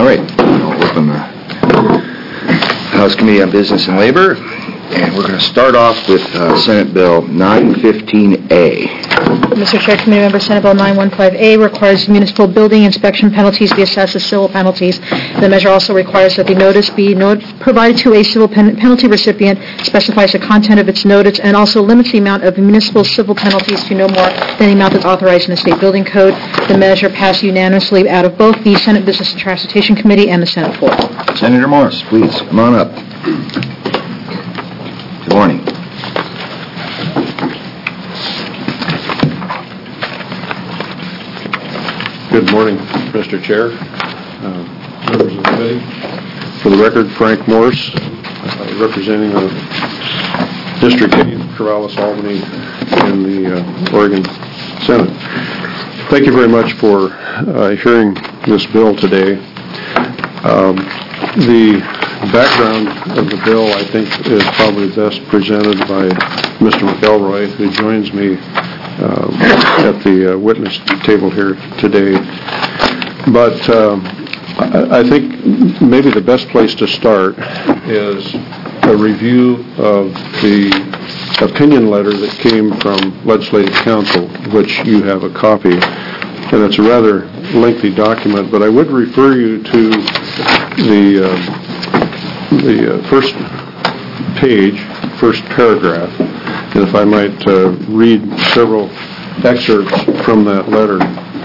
right, I'll open the House Committee on Business and Labor, and we're going to start off with Senate Bill 915A. Mr. Chair, Committee Member, Senate Bill 915A requires municipal building inspection penalties be assessed as civil penalties. The measure also requires that the notice be provided to a civil penalty recipient, specifies the content of its notice, and also limits the amount of municipal civil penalties to no more than the amount that's authorized in the State Building Code. The measure passed unanimously out of both the Senate Business and Transportation Committee and the Senate floor. Senator Morse, please, come on up. Good morning. Good morning, Mr. Chair, members of the committee. For the record, Frank Morse, representing the District 8, Corvallis, Albany, in the Oregon Senate. Thank you very much for hearing this bill today. The background of the bill, I think, is probably best presented by Mr. McElroy, who joins me at the witness table here today. But I think maybe the best place to start is a review of the opinion letter that came from Legislative Council, which you have a copy. And it's a rather lengthy document, but I would refer you to the first page, first paragraph, and if I might read several excerpts from that letter.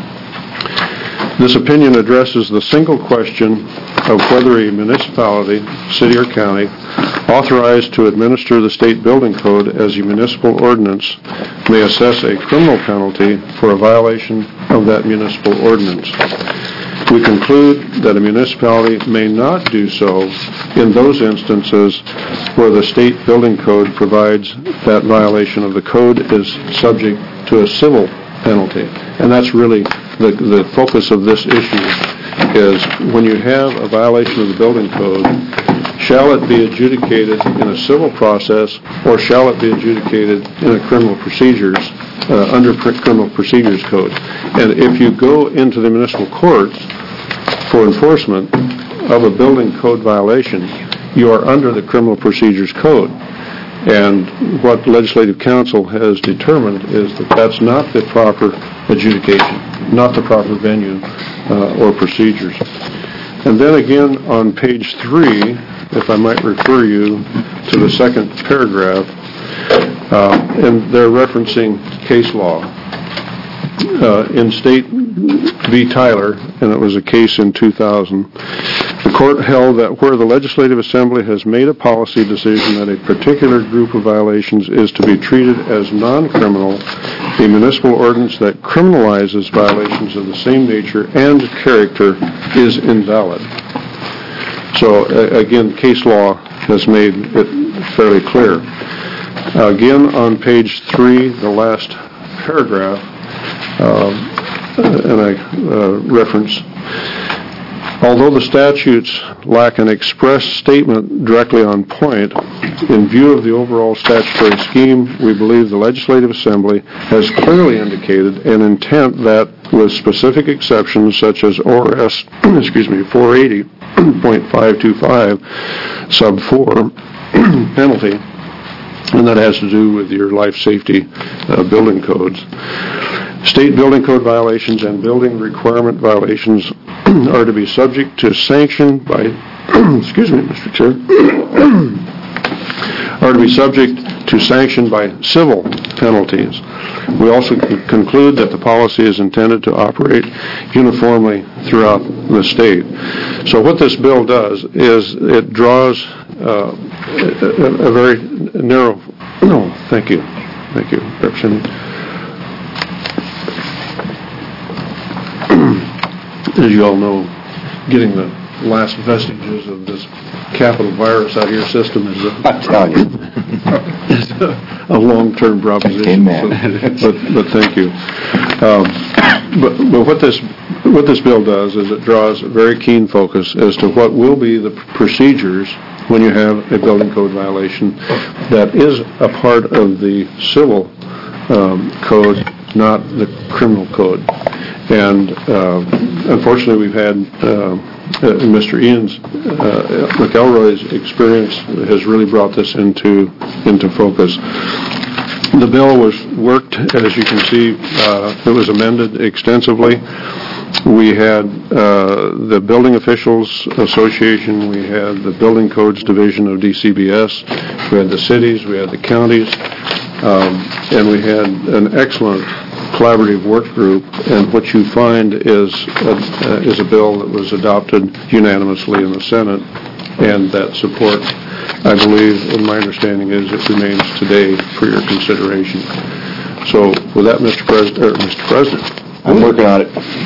This opinion addresses the single question of whether a municipality, city or county, authorized to administer the State Building Code as a municipal ordinance may assess a criminal penalty for a violation of that municipal ordinance. We conclude that a municipality may not do so in those instances where the State Building Code provides that violation of the code is subject to a civil penalty. And that's really the focus of this issue, is when you have a violation of the building code, shall it be adjudicated in a civil process or shall it be adjudicated in a criminal procedures, under criminal procedures code? And if you go into the municipal courts for enforcement of a building code violation, you are under the criminal procedures code. And what Legislative Council has determined is that that's not the proper adjudication, not the proper venue or procedures. And then again on page 3, if I might refer you to the second paragraph, and they're referencing case law. In State v. Tyler, and it was a case in 2000, the court held that where the Legislative Assembly has made a policy decision that a particular group of violations is to be treated as non-criminal, a municipal ordinance that criminalizes violations of the same nature and character is invalid. So again, case law has made it fairly clear. Again, on page 3, the last paragraph, and I reference, although the statutes lack an express statement directly on point, in view of the overall statutory scheme, we believe the Legislative Assembly has clearly indicated an intent that, with specific exceptions such as ORS 480.525 sub 4 penalty, and that has to do with your life safety building codes, State building code violations and building requirement violations are to be subject to sanction by, excuse me, Mr. Chair, are to be subject to sanction by civil penalties. We also conclude that the policy is intended to operate uniformly throughout the state. So what this bill does is it draws a very narrow, thank you, Representative. As you all know, getting the last vestiges of this capital virus out of your system is a long-term proposition. But thank you. But what this bill does is it draws a very keen focus as to what will be the procedures when you have a building code violation that is a part of the civil code, not the criminal code. And unfortunately, we've had Mr. Ian's McElroy's experience has really brought this into focus. The bill was worked, as you can see, it was amended extensively. We had the Building Officials Association, we had the Building Codes Division of DCBS, we had the cities, we had the counties, and we had an excellent collaborative work group, and what you find is a bill that was adopted unanimously in the Senate, and that support, I believe, and my understanding is it remains today for your consideration. So with that, Mr. President. I'm working on it.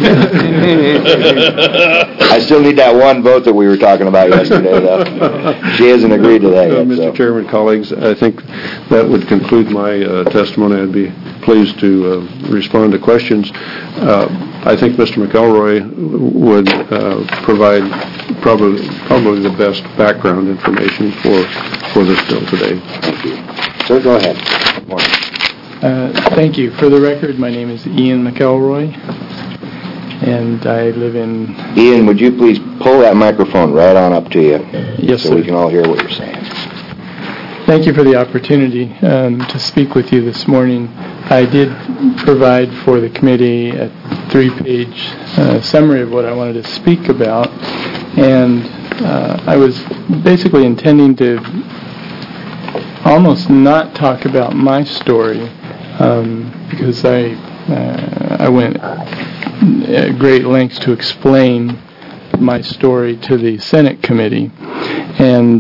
I still need that one vote that we were talking about yesterday, though. She hasn't agreed to that yet. Mr. Chairman, colleagues, I think that would conclude my testimony. I'd be pleased to respond to questions. I think Mr. McElroy would provide probably the best background information for this bill today. Thank you. Sir, go ahead. Good morning. Thank you. For the record, my name is Ian McElroy, and I live in... Ian, would you please pull that microphone right on up to you? Yes, so sir. We can all hear what you're saying. Thank you for the opportunity to speak with you this morning. I did provide for the committee a 3-page summary of what I wanted to speak about, and I was basically intending to almost not talk about my story, because I went at great lengths to explain my story to the Senate committee, and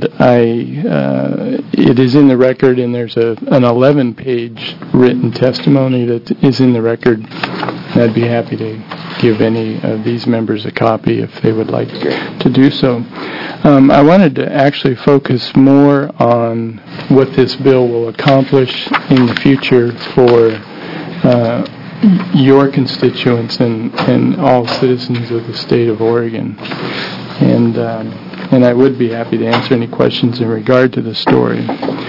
it is in the record, and there's an 11-page written testimony that is in the record. I'd be happy to give any of these members a copy if they would like to do so. I wanted to actually focus more on what this bill will accomplish in the future for your constituents and all citizens of the state of Oregon. And I would be happy to answer any questions in regard to the story.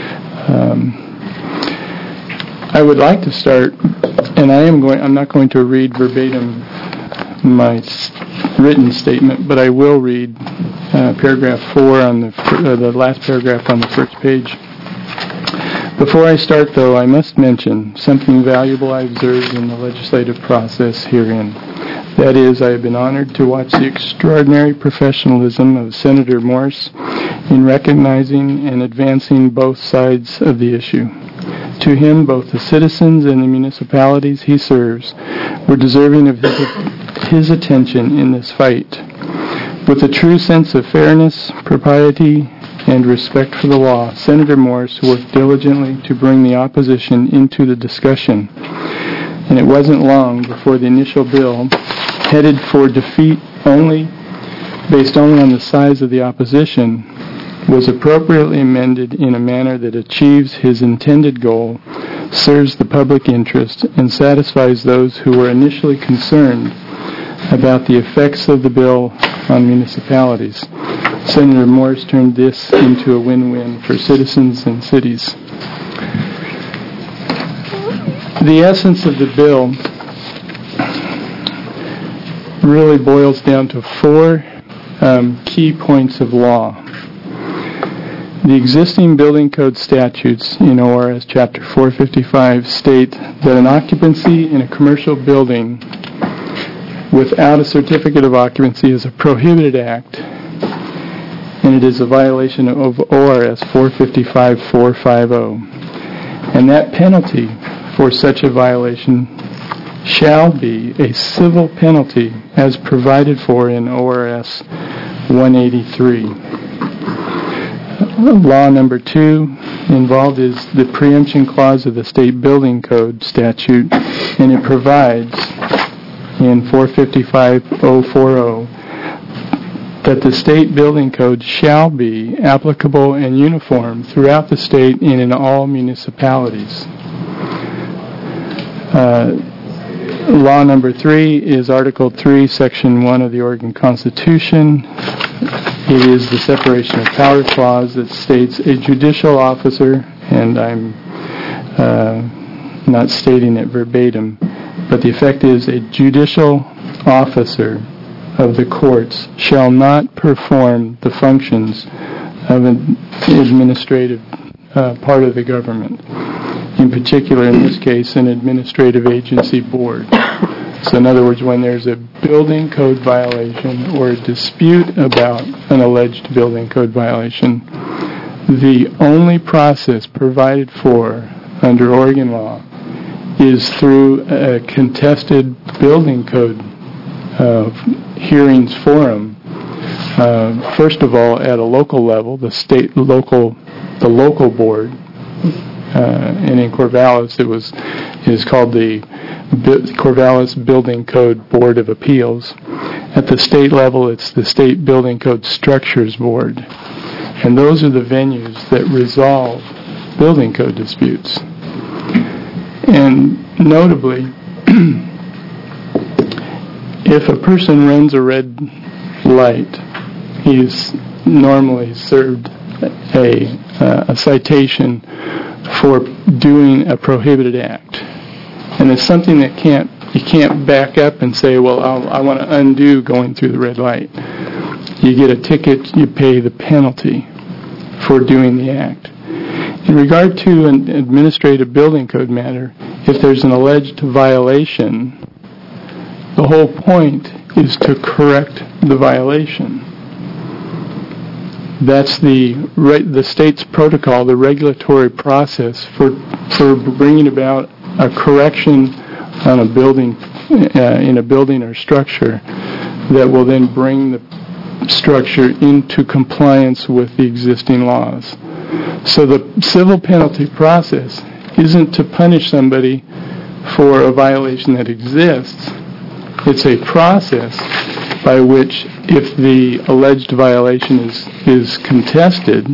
I would like to start, and I'm not going to read verbatim my written statement, but I will read paragraph 4 on the last paragraph on the first page. Before I start, though, I must mention something valuable I observed in the legislative process herein. That is, I have been honored to watch the extraordinary professionalism of Senator Morse in recognizing and advancing both sides of the issue. To him, both the citizens and the municipalities he serves were deserving of his attention in this fight. With a true sense of fairness, propriety, and respect for the law, Senator Morse worked diligently to bring the opposition into the discussion. And it wasn't long before the initial bill, headed for defeat based only on the size of the opposition, was appropriately amended in a manner that achieves his intended goal, serves the public interest, and satisfies those who were initially concerned about the effects of the bill on municipalities. Senator Morse turned this into a win-win for citizens and cities. The essence of the bill really boils down to 4 key points of law. The existing building code statutes in ORS Chapter 455 state that an occupancy in a commercial building without a certificate of occupancy is a prohibited act, and it is a violation of ORS 455-450. And that penalty for such a violation shall be a civil penalty as provided for in ORS 183. Law number 2 involved is the preemption clause of the state building code statute, and it provides in 455-040 that the state building code shall be applicable and uniform throughout the state and in all municipalities. Law number 3 is Article 3, Section 1 of the Oregon Constitution. It is the separation of powers clause that states a judicial officer, and I'm not stating it verbatim, but the effect is a judicial officer of the courts shall not perform the functions of an administrative part of the government. In particular, in this case, an administrative agency board. So in other words, when there's a building code violation or a dispute about an alleged building code violation, the only process provided for under Oregon law is through a contested building code hearings forum. First of all, at a local level, the local board, and in Corvallis it is called the Corvallis Building Code Board of Appeals. At the state level, it's the State Building Code Structures Board. And those are the venues that resolve building code disputes. And notably, if a person runs a red light, he's normally served a citation for doing a prohibited act. And it's something that you can't back up and say, well, I want to undo going through the red light. You get a ticket, you pay the penalty for doing the act. In regard to an administrative building code matter, if there's an alleged violation, the whole point is to correct the violation. That's the state's protocol, the regulatory process for bringing about a correction on a building, in a building or structure, that will then bring the structure into compliance with the existing laws. So the civil penalty process isn't to punish somebody for a violation that exists. It's a process by which, if the alleged violation is contested,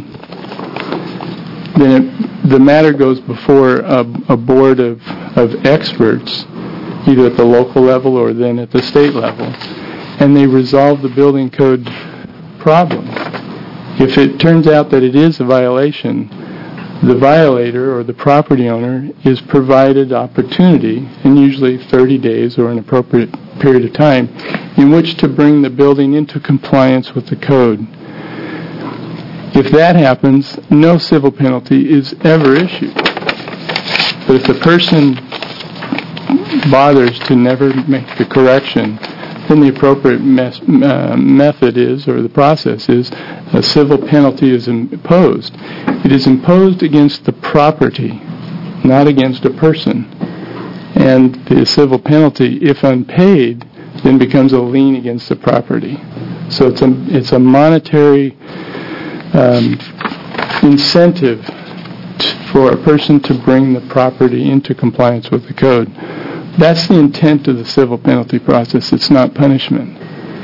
then the matter goes before a board of experts, either at the local level or then at the state level, and they resolve the building code problem. If it turns out that it is a violation, the violator or the property owner is provided opportunity, and usually 30 days or an appropriate period of time, in which to bring the building into compliance with the code. If that happens, no civil penalty is ever issued. But if the person bothers to never make the correction, then the appropriate method is, or the process is, a civil penalty is imposed. It is imposed against the property, not against a person. And the civil penalty, if unpaid, then becomes a lien against the property. So it's a monetary incentive for a person to bring the property into compliance with the code. That's the intent of the civil penalty process. It's not punishment.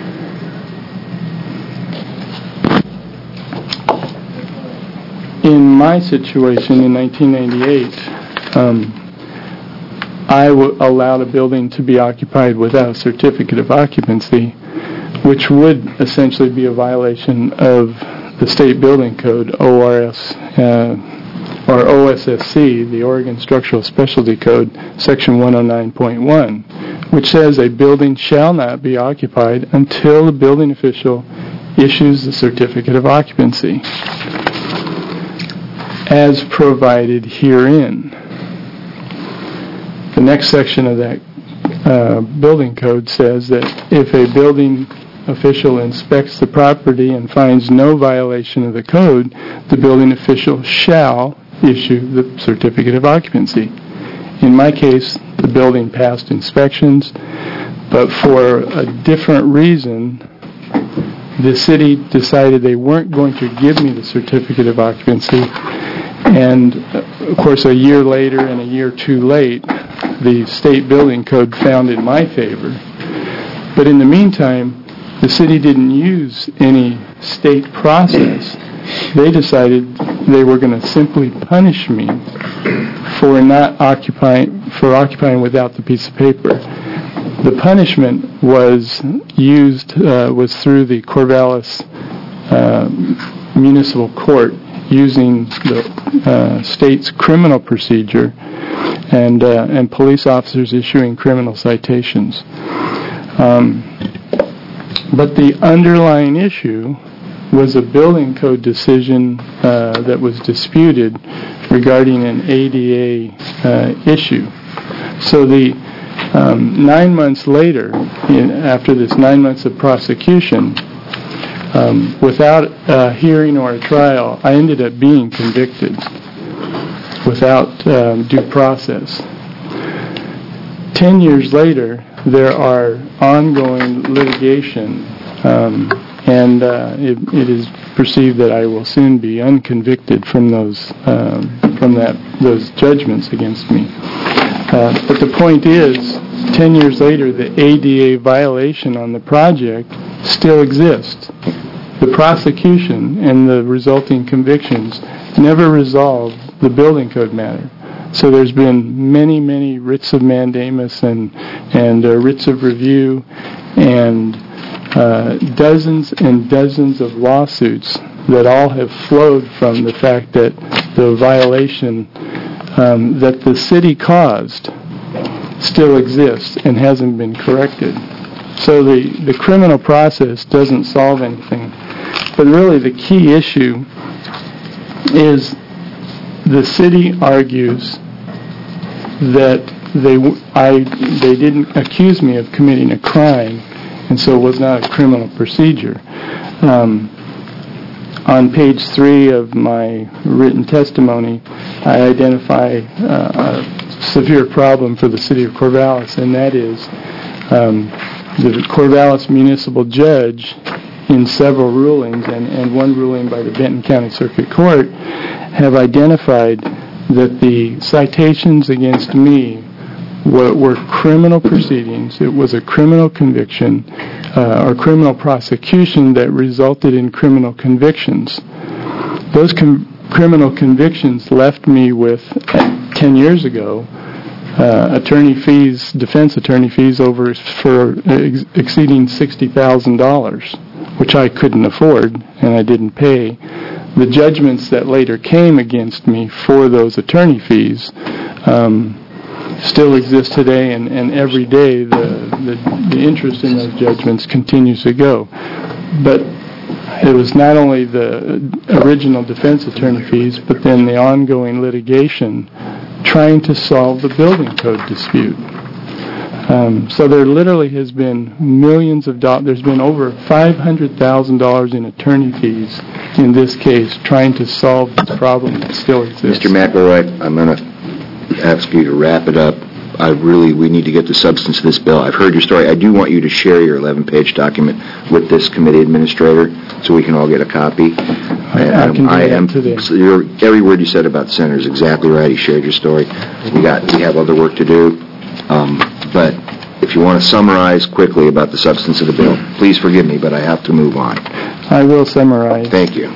In my situation in 1998, I allowed a building to be occupied without a certificate of occupancy, which would essentially be a violation of the State Building Code, ORS, or OSSC, the Oregon Structural Specialty Code, Section 109.1, which says a building shall not be occupied until the building official issues the certificate of occupancy, as provided herein. The next section of that building code says that if a building official inspects the property and finds no violation of the code, the building official shall issue the certificate of occupancy. In my case, the building passed inspections, but for a different reason, the city decided they weren't going to give me the certificate of occupancy, and of course a year later and a year too late, the State Building Code found in my favor. But in the meantime, the city didn't use any state process. They decided they were going to simply punish me for occupying without the piece of paper. The punishment was through the Corvallis Municipal Court, using the state's criminal procedure and police officers issuing criminal citations. But the underlying issue was a building code decision that was disputed regarding an ADA issue. So the 9 months later, after this 9 months of prosecution, without a hearing or a trial, I ended up being convicted without due process. 10 years later, there are ongoing litigation, and it is perceived that I will soon be unconvicted from those judgments against me. But the point is, 10 years later, the ADA violation on the project still exists. The prosecution and the resulting convictions never resolved the building code matter. So there's been many, many writs of mandamus and writs of review and dozens and dozens of lawsuits that all have flowed from the fact that the violation that the city caused still exists and hasn't been corrected. So the criminal process doesn't solve anything. But really the key issue is the city argues that they didn't accuse me of committing a crime, and so it was not a criminal procedure. On page 3 of my written testimony, I identify a severe problem for the city of Corvallis, and that is the Corvallis municipal judge, in several rulings, and one ruling by the Benton County Circuit Court, have identified that the citations against me were criminal proceedings. It was a criminal conviction or criminal prosecution that resulted in criminal convictions. Those criminal convictions left me with, 10 years ago, defense attorney fees for exceeding $60,000, which I couldn't afford and I didn't pay. The judgments that later came against me for those attorney fees still exist today, and every day the interest in those judgments continues to go. But it was not only the original defense attorney fees, but then the ongoing litigation trying to solve the building code dispute. So there literally has been millions of dollars. There's been over $500,000 in attorney fees in this case trying to solve the problem that still exists. Mr. McElroy, I'm going to ask you to wrap it up. We need to get the substance of this bill. I've heard your story. I do want you to share your 11-page document with this committee administrator so we can all get a copy. I can do that today. Every word you said about the center is exactly right. You shared your story. We have other work to do. But if you want to summarize quickly about the substance of the bill, please forgive me, but I have to move on. I will summarize. Thank you.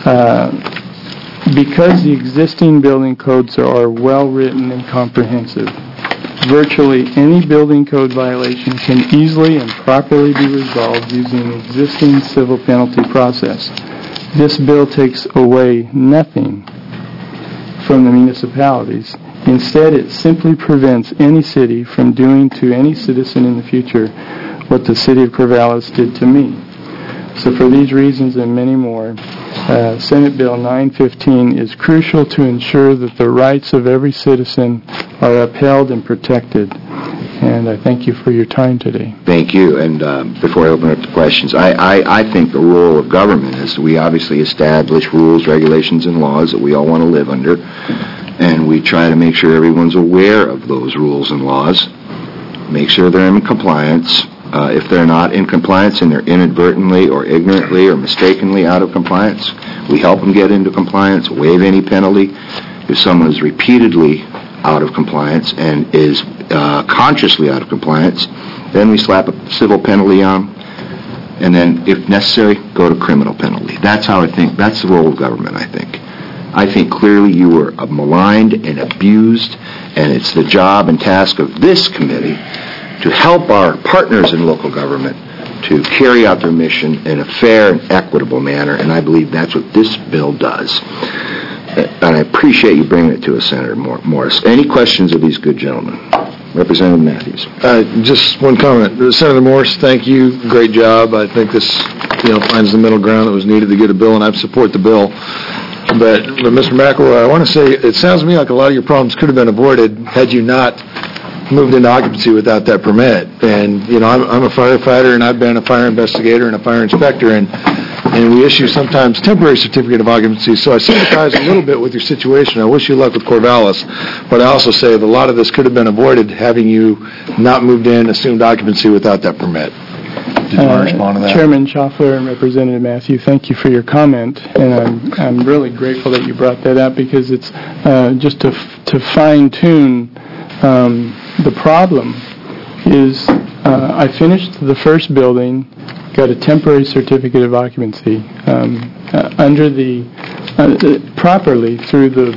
Because the existing building codes are well written and comprehensive, virtually any building code violation can easily and properly be resolved using the existing civil penalty process. This bill takes away nothing from the municipalities. Instead, it simply prevents any city from doing to any citizen in the future what the city of Corvallis did to me. So for these reasons and many more, Senate Bill 915 is crucial to ensure that the rights of every citizen are upheld and protected. And I thank you for your time today. Thank you. And before I open up to questions, I think the role of government is we obviously establish rules, regulations, and laws that we all want to live under. And we try to make sure everyone's aware of those rules and laws, make sure they're in compliance. If they're not in compliance and they're inadvertently or ignorantly or mistakenly out of compliance, we help them get into compliance, waive any penalty. If someone is repeatedly out of compliance and is consciously out of compliance, then we slap a civil penalty on them, and then, if necessary, go to criminal penalty. That's how I think. That's the role of government, I think. I think clearly you were maligned and abused, and it's the job and task of this committee to help our partners in local government to carry out their mission in a fair and equitable manner, and I believe that's what this bill does. And I appreciate you bringing it to us, Senator Morris. Any questions of these good gentlemen? Representative Matthews. Just one comment. Senator Morse, thank you. Great job. I think this, finds the middle ground that was needed to get a bill, and I support the bill. But Mr. McElroy, I want to say, it sounds to me like a lot of your problems could have been avoided had you not moved into occupancy without that permit. And, I'm a firefighter, and I've been a fire investigator and a fire inspector, and we issue sometimes temporary certificate of occupancy. So I sympathize a little bit with your situation. I wish you luck with Corvallis. But I also say that a lot of this could have been avoided having you not moved in, assumed occupancy without that permit. Did you want to respond to that? Chairman Schaffler and Representative Matthew, thank you for your comment, and I'm really grateful that you brought that up because it's just to fine-tune the problem is I finished the first building, got a temporary certificate of occupancy under the properly through the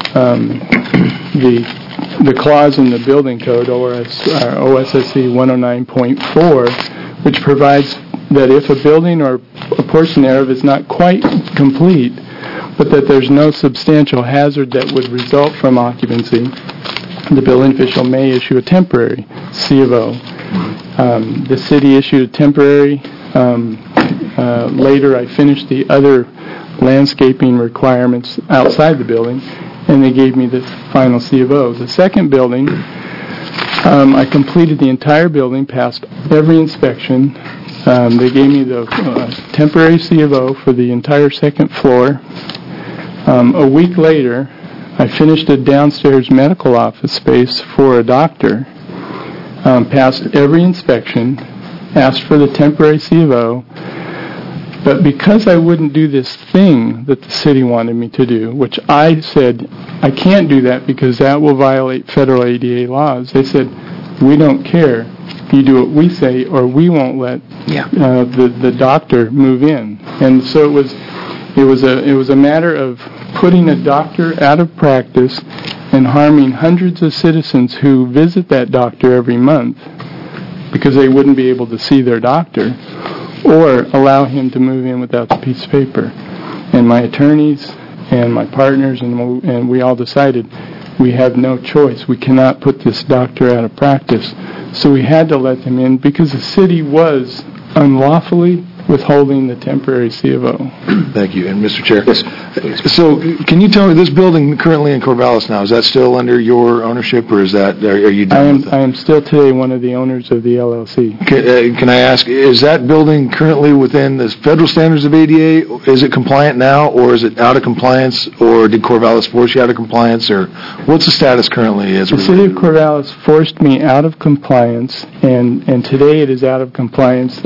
clause in the building code OSSC 109.4, which provides that if a building or a portion thereof is not quite complete, but that there's no substantial hazard that would result from occupancy, the building official may issue a temporary C of O. The city issued a temporary. Later, I finished the other landscaping requirements outside the building, and they gave me the final C of O. The second building, I completed the entire building, passed every inspection. They gave me the temporary C of O for the entire second floor. A week later, I finished a downstairs medical office space for a doctor, passed every inspection, asked for the temporary C of O, but because I wouldn't do this thing that the city wanted me to do, which I said, I can't do that because that will violate federal ADA laws, they said, we don't care. You do what we say or we won't let the doctor move in. And so it was a matter of putting a doctor out of practice and harming hundreds of citizens who visit that doctor every month because they wouldn't be able to see their doctor, or allow him to move in without the piece of paper. And my attorneys and my partners and we all decided we have no choice. We cannot put this doctor out of practice. So we had to let them in because the city was unlawfully withholding the temporary C of O. Thank you. And Mr. Chair? Yes, please. So can you tell me, this building currently in Corvallis now, is that still under your ownership, or are you done with it? I am still today one of the owners of the LLC. Can I ask, is that building currently within the federal standards of ADA? Is it compliant now, or is it out of compliance, or did Corvallis force you out of compliance, or what's the status currently? The city of Corvallis forced me out of compliance, and today it is out of compliance.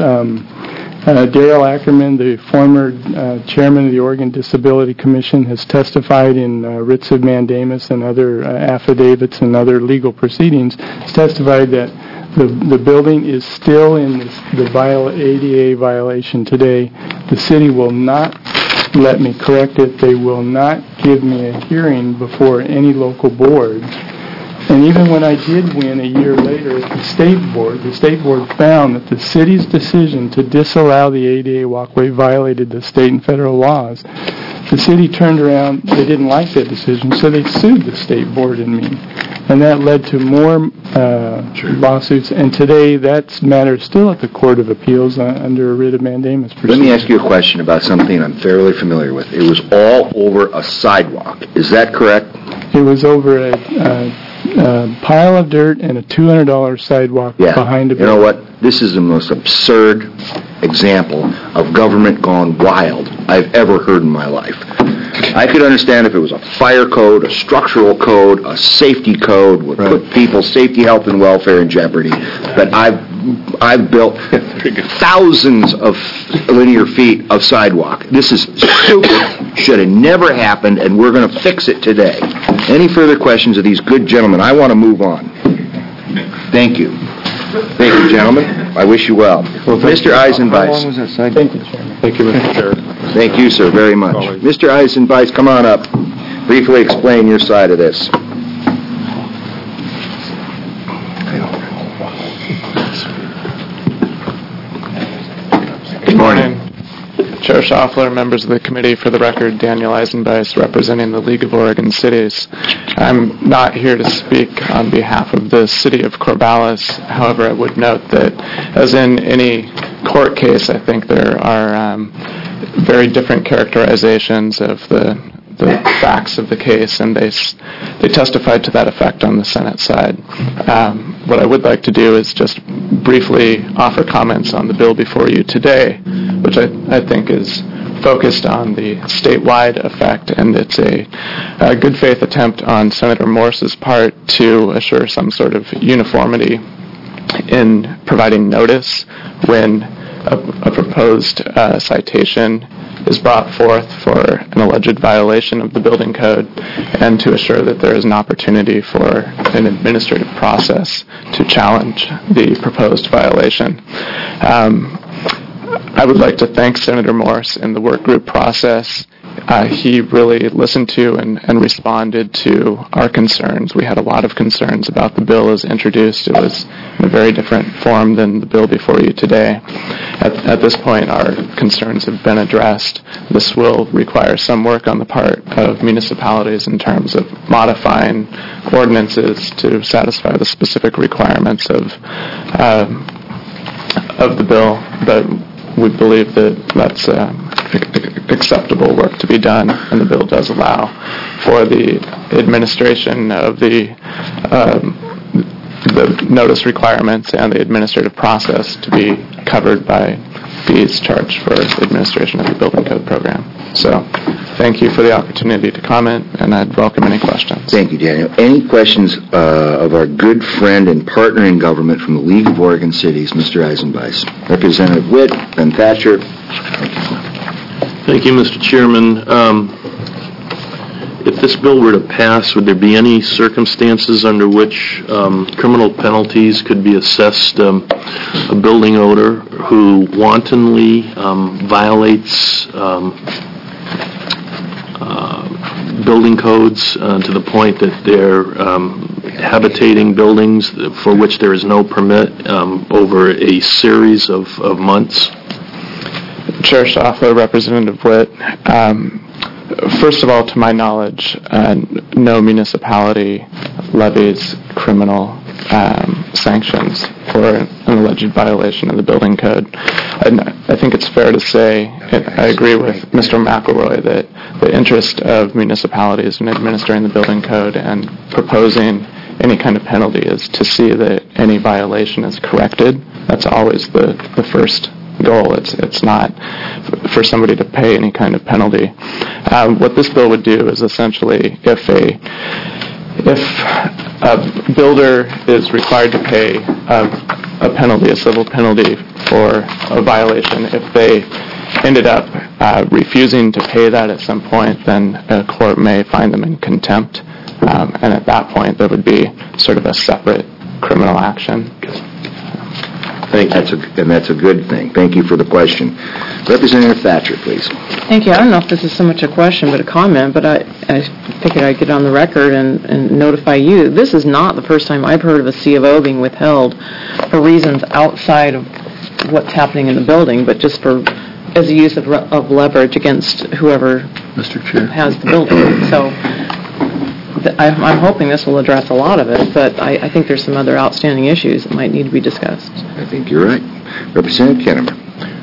Darrell Ackerman, the former chairman of the Oregon Disability Commission, has testified in writs of mandamus and other affidavits and other legal proceedings, has testified that the building is still in the ADA violation today. The city will not let me correct it. They will not give me a hearing before any local board. And even when I did win a year later at the state board found that the city's decision to disallow the ADA walkway violated the state and federal laws. The city turned around, they didn't like that decision, so they sued the state board and me. And that led to more lawsuits, and today that matter is still at the Court of Appeals under a writ of mandamus procedure. Let me ask you a question about something I'm fairly familiar with. It was all over a sidewalk. Is that correct? It was over a pile of dirt and a $200 sidewalk behind a building. You know what? This is the most absurd example of government gone wild I've ever heard in my life. I could understand if it was a fire code, a structural code, a safety code would put people's safety, health, and welfare in jeopardy. But I've built thousands of linear feet of sidewalk. This is stupid. Should have never happened, and we're going to fix it today. Any further questions of these good gentlemen? I want to move on. Thank you. Thank you, gentlemen. I wish you well. Mr. Eisenbeis. How long was that sidewalk? Thank you, Chairman. Thank you, Mr. Chair. Thank you, sir, very much. Mr. Eisenbeis, come on up. Briefly explain your side of this. Good morning. Chair Schaffler, members of the committee, for the record, Daniel Eisenbeis, representing the League of Oregon Cities. I'm not here to speak on behalf of the city of Corvallis. However, I would note that, as in any court case, I think there are very different characterizations of the facts of the case, and they testified to that effect on the Senate side. What I would like to do is just briefly offer comments on the bill before you today, which I think is focused on the statewide effect, and it's a good faith attempt on Senator Morse's part to assure some sort of uniformity in providing notice when a proposed citation is brought forth for an alleged violation of the building code, and to assure that there is an opportunity for an administrative process to challenge the proposed violation. I would like to thank Senator Morse in the work group process. He really listened to and responded to our concerns. We had a lot of concerns about the bill as introduced. It was in a very different form than the bill before you today. At this point, our concerns have been addressed. This will require some work on the part of municipalities in terms of modifying ordinances to satisfy the specific requirements of the bill, but we believe that that's acceptable work to be done, and the bill does allow for the administration of the notice requirements and the administrative process to be covered by fees charged for the administration of the building code program. So, thank you for the opportunity to comment, and I'd welcome any questions. Thank you, Daniel. Any questions of our good friend and partner in government from the League of Oregon Cities, Mr. Eisenbeis? Representative Witt, Ben Thatcher. Thank you, Mr. Chairman. If this bill were to pass, would there be any circumstances under which criminal penalties could be assessed a building owner who wantonly violates building codes to the point that they're habitating buildings for which there is no permit over a series of months? Chair Schaffler, Representative Witt. First of all, to my knowledge, no municipality levies criminal sanctions for an alleged violation of the building code. And I think it's fair to say, and I agree with Mr. McElroy, that the interest of municipalities in administering the building code and proposing any kind of penalty is to see that any violation is corrected. That's always the first goal. It's not for somebody to pay any kind of penalty. What this bill would do is essentially, if a builder is required to pay a penalty, a civil penalty for a violation, if they ended up refusing to pay that at some point, then a court may find them in contempt, and at that point there would be sort of a separate criminal action. Thank you. That's a good thing. Thank you for the question. Representative Thatcher, please. Thank you. I don't know if this is so much a question but a comment, but I figured I'd get on the record and notify you. This is not the first time I've heard of a C of O being withheld for reasons outside of what's happening in the building, but just as a use of leverage against whoever Mr. Chair. has the building. So I'm hoping this will address a lot of it, but I think there's some other outstanding issues that might need to be discussed. I think you're right. Representative Kennemer.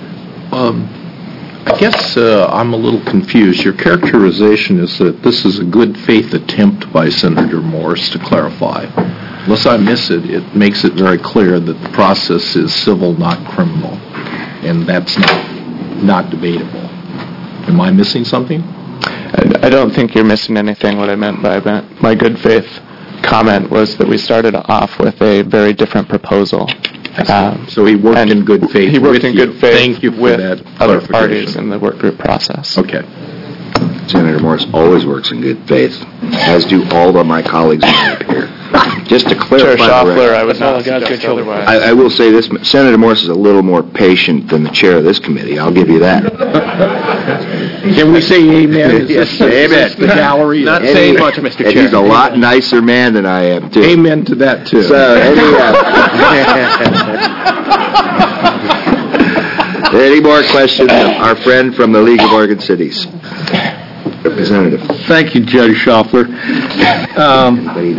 I guess I'm a little confused. Your characterization is that this is a good faith attempt by Senator Morse to clarify. Unless I miss it, it makes it very clear that the process is civil, not criminal, and that's not debatable. Am I missing something? I don't think you're missing anything. What I meant by my good faith comment was that we started off with a very different proposal. So he worked in good faith. He worked in good faith. Thank you for with that other parties in the work group process. Okay. Senator Morse always works in good faith, as do all of my colleagues here. Just to clarify, Chair Schaffler, I would not suggest otherwise. I will say this, Senator Morse is a little more patient than the chair of this committee. I'll give you that. Can we say amen? Yes, amen. The gallery. Not saying much, Mr. Chair. And he's a lot nicer man than I am, too. Amen to that, too. So, Any more questions? Our friend from the League of Oregon Cities. Representative. Thank you, Judge Schaffler. Anybody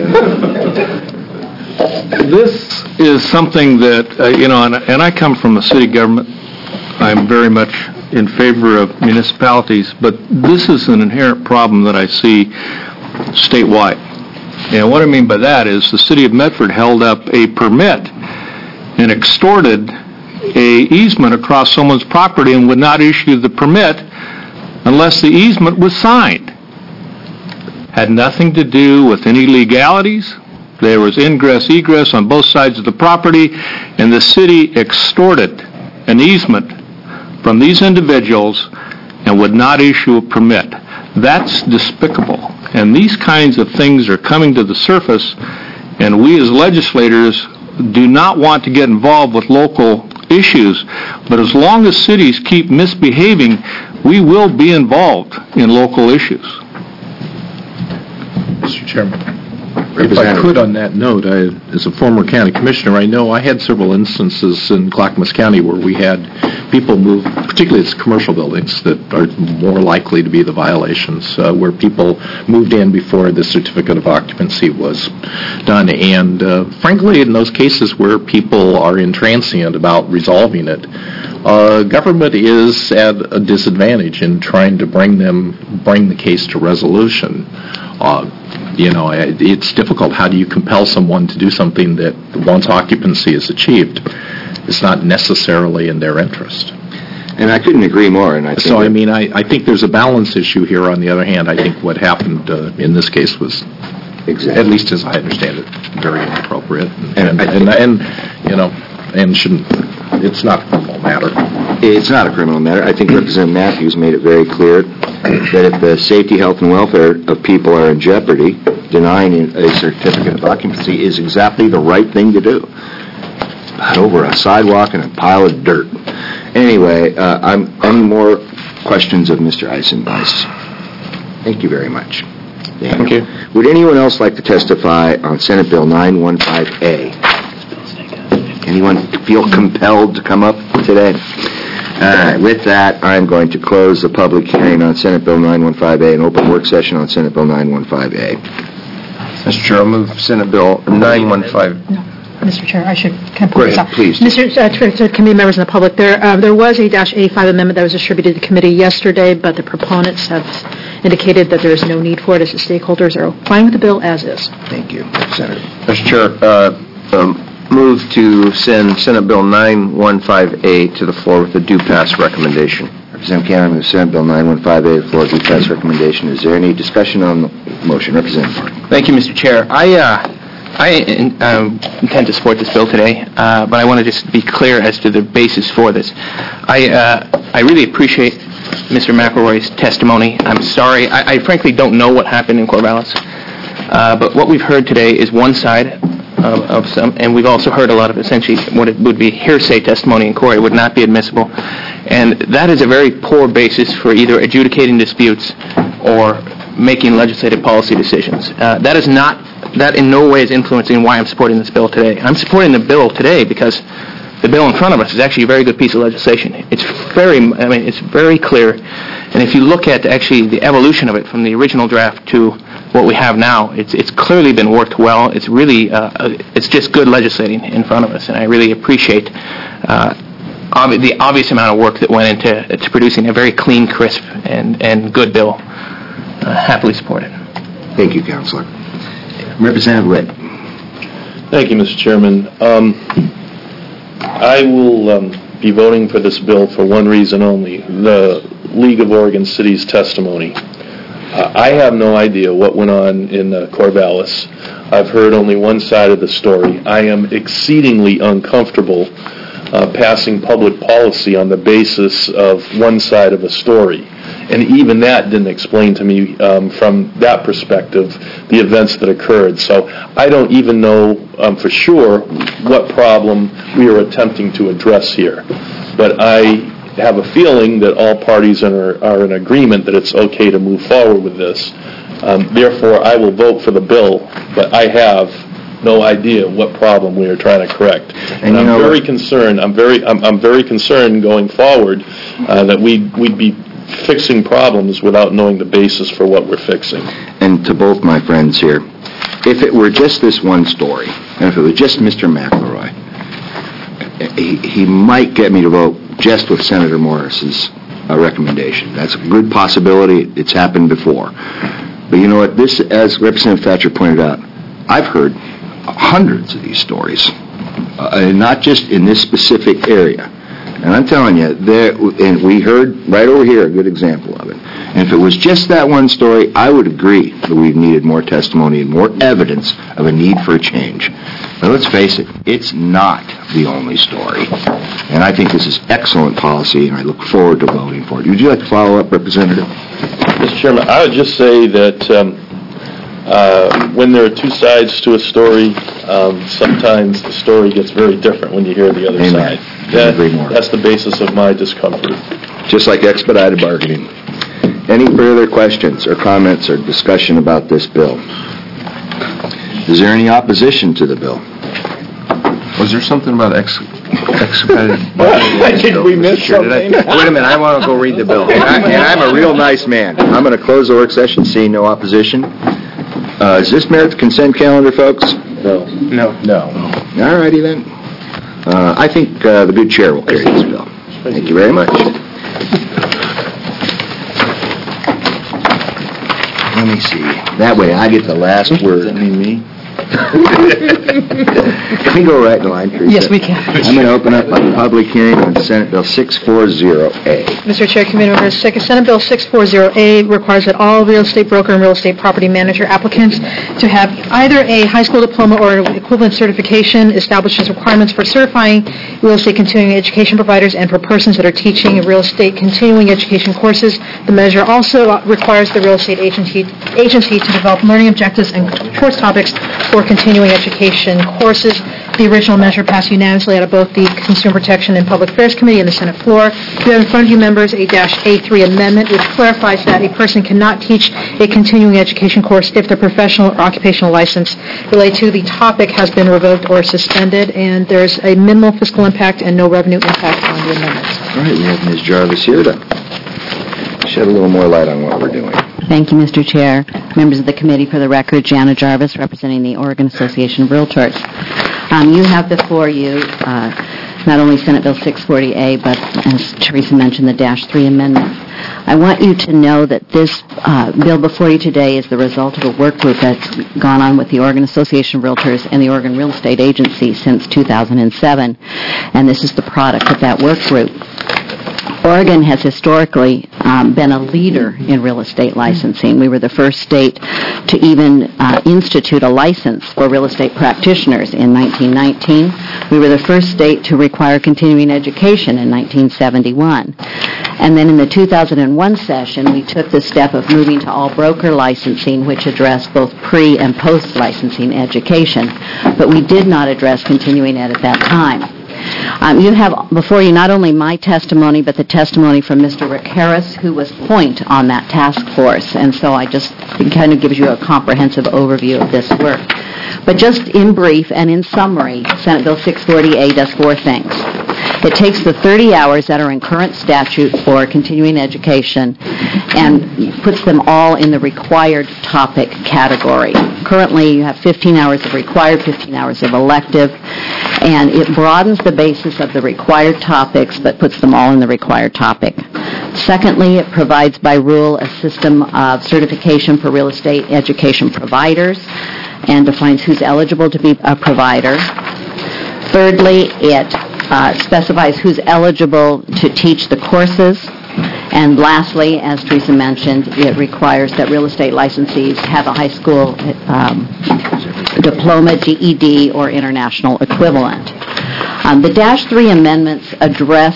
done? This is something that, and I come from the city government. I'm very much in favor of municipalities, but this is an inherent problem that I see statewide. And what I mean by that is the city of Medford held up a permit and extorted a easement across someone's property and would not issue the permit unless the easement was signed. Had nothing to do with any legalities. There was ingress, egress on both sides of the property, and the city extorted an easement from these individuals and would not issue a permit. That's despicable. And these kinds of things are coming to the surface, and we as legislators do not want to get involved with local issues, but as long as cities keep misbehaving, we will be involved in local issues. Mr. Chairman. If I could, on that note, as a former county commissioner, I know I had several instances in Clackamas County where we had people move, particularly it's commercial buildings that are more likely to be the violations, where people moved in before the certificate of occupancy was done. And frankly, in those cases where people are intransient about resolving it, government is at a disadvantage in trying to bring the case to resolution. It's difficult. How do you compel someone to do something that once occupancy is achieved is not necessarily in their interest? And I couldn't agree more. And I think there's a balance issue here. On the other hand, I think what happened in this case was, at least as I understand it, very inappropriate, and shouldn't. It's not a criminal matter. It's not a criminal matter. I think Representative Matthews made it very clear that if the safety, health, and welfare of people are in jeopardy, denying a certificate of occupancy is exactly the right thing to do. Over a sidewalk and a pile of dirt. Anyway, any more questions of Mr. Eisenweiss? Thank you very much. Daniel. Thank you. Would anyone else like to testify on Senate Bill 915A? Anyone feel compelled to come up today? With that, I'm going to close the public hearing on Senate Bill 915A and open work session on Senate Bill 915A. Mr. Chair, I'll move Senate Bill 915. No, Mr. Chair, can I point this out? Please. Mr. Committee members and the public, there was a -85 amendment that was distributed to the committee yesterday, but the proponents have indicated that there is no need for it as the stakeholders are fine with the bill as is. Thank you, Senator. Mr. Chair, move to send Senate Bill 915A to the floor with a due pass recommendation. Representative Cannon moves Senate Bill 915A to the floor with due pass recommendation. Is there any discussion on the motion? Representative Martin. Thank you, Mr. Chair. I intend to support this bill today, but I want to just be clear as to the basis for this. I really appreciate Mr. McElroy's testimony. I'm sorry. I frankly don't know what happened in Corvallis, but what we've heard today is one side of some, and we've also heard a lot of essentially what it would be hearsay testimony in court. It would not be admissible, and that is a very poor basis for either adjudicating disputes or making legislative policy decisions. That in no way is influencing why I'm supporting this bill today. I'm supporting the bill today because the bill in front of us is actually a very good piece of legislation. It's very clear, and if you look at actually the evolution of it from the original draft to what we have now, it's clearly been worked well. It's really, it's just good legislating in front of us, and I really appreciate the obvious amount of work that went into producing a very clean, crisp, and good bill. Happily support it. Thank you, Councilor. Representative Witt. Thank you, Mr. Chairman. I will be voting for this bill for one reason only, the League of Oregon Cities testimony. I have no idea what went on in Corvallis. I've heard only one side of the story. I am exceedingly uncomfortable passing public policy on the basis of one side of a story. And even that didn't explain to me, from that perspective, the events that occurred. So I don't even know for sure what problem we are attempting to address here. But I have a feeling that all parties are in agreement that it's okay to move forward with this. Therefore, I will vote for the bill, but I have no idea what problem we are trying to correct. And you I'm know very what? concerned, I'm very concerned going forward that we'd be fixing problems without knowing the basis for what we're fixing. And to both my friends here, if it were just this one story, and if it was just Mr. McElroy, he might get me to vote just with Senator Morris's recommendation. That's a good possibility. It's happened before. But you know what? This, as Representative Thatcher pointed out, I've heard hundreds of these stories, not just in this specific area. And I'm telling you, and we heard right over here a good example of it. And if it was just that one story, I would agree that we needed more testimony and more evidence of a need for a change. But let's face it, it's not the only story. And I think this is excellent policy, and I look forward to voting for it. Would you like to follow up, Representative? Mr. Chairman, I would just say that when there are two sides to a story, sometimes the story gets very different when you hear the other Amen. side. That's the basis of my discomfort. Just like expedited bargaining. Any further questions or comments or discussion about this bill? Is there any opposition to the bill? Was there something about expedited? I think we missed something. Wait a minute, I want to go read the bill. And I'm a real nice man. I'm going to close the work session, seeing no opposition. Does this merit the consent calendar, folks? No. All righty then. I think the good chair will carry this bill. Thank you very much. Let me see. That way I get the last word. Does that mean me? Can we go right in line, Teresa? Yes, we can. I'm going to open up a public hearing on Senate Bill 640A. Mr. Chair, committee members, Senate Bill 640A requires that all real estate broker and real estate property manager applicants to have either a high school diploma or equivalent certification establishes requirements for certifying real estate continuing education providers and for persons that are teaching real estate continuing education courses. The measure also requires the real estate agency to develop learning objectives and course topics for continuing education courses. The original measure passed unanimously out of both the Consumer Protection and Public Affairs Committee and the Senate floor. You have in front of you, members, a -A3 amendment, which clarifies that a person cannot teach a continuing education course if their professional or occupational license related to the topic has been revoked or suspended, and there's a minimal fiscal impact and no revenue impact on the amendments. All right, we have Ms. Jarvis here to shed a little more light on what we're doing. Thank you, Mr. Chair. Members of the committee, for the record, Jana Jarvis, representing the Oregon Association of Realtors. You have before you not only Senate Bill 640A, but, as Teresa mentioned, the -3 amendment. I want you to know that this bill before you today is the result of a work group that's gone on with the Oregon Association of Realtors and the Oregon Real Estate Agency since 2007, and this is the product of that work group. Oregon has historically been a leader in real estate licensing. We were the first state to even institute a license for real estate practitioners in 1919. We were the first state to require continuing education in 1971. And then in the 2001 session, we took the step of moving to all broker licensing, which addressed both pre- and post-licensing education. But we did not address continuing ed at that time. You have before you not only my testimony, but the testimony from Mr. Rick Harris, who was point on that task force. And so it kind of gives you a comprehensive overview of this work. But just in brief and in summary, Senate Bill 640A does four things. It takes the 30 hours that are in current statute for continuing education and puts them all in the required topic category. Currently, you have 15 hours of required, 15 hours of elective, and it broadens the basis of the required topics but puts them all in the required topic. Secondly, it provides by rule a system of certification for real estate education providers and defines who's eligible to be a provider. Thirdly, it specifies who's eligible to teach the courses. And lastly, as Teresa mentioned, it requires that real estate licensees have a high school diploma, GED, or international equivalent. The -3 amendments address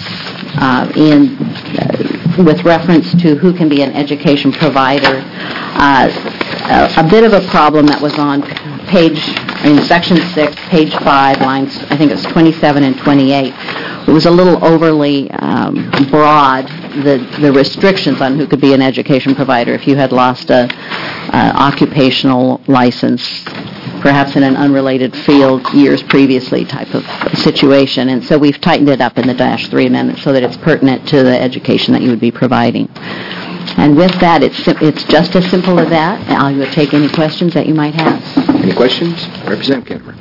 with reference to who can be an education provider, a bit of a problem that was on section 6, page 5, lines, I think it's 27 and 28. It was a little overly broad, the restrictions on who could be an education provider if you had lost a occupational license perhaps in an unrelated field years previously type of situation. And so we've tightened it up in the -3 amendment so that it's pertinent to the education that you would be providing. And with that, it's just as simple as that. I will take any questions that you might have. Any questions? Representative Kinnaman.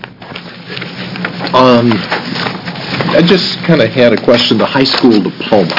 I just kind of had a question, the high school diploma.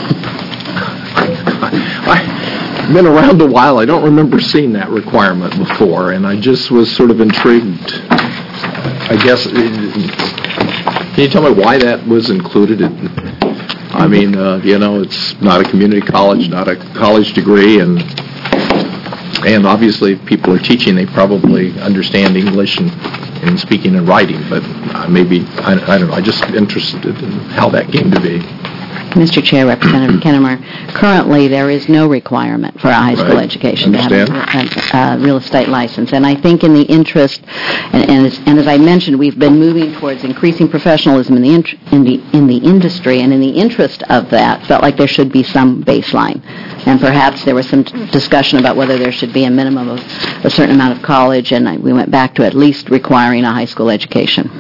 I've been around a while, I don't remember seeing that requirement before, and I just was sort of intrigued. I guess, can you tell me why that was included? I mean, it's not a community college, not a college degree, and obviously if people are teaching, they probably understand English and speaking and writing, but maybe, I don't know, I'm just interested in how that came to be. Mr. Chair, Representative Kinnaman, currently there is no requirement for a high school education to have a real estate license. And I think in the interest, and as I mentioned, we've been moving towards increasing professionalism in the industry, and in the interest of that, felt like there should be some baseline. And perhaps there was some discussion about whether there should be a minimum of a certain amount of college, and we went back to at least requiring a high school education.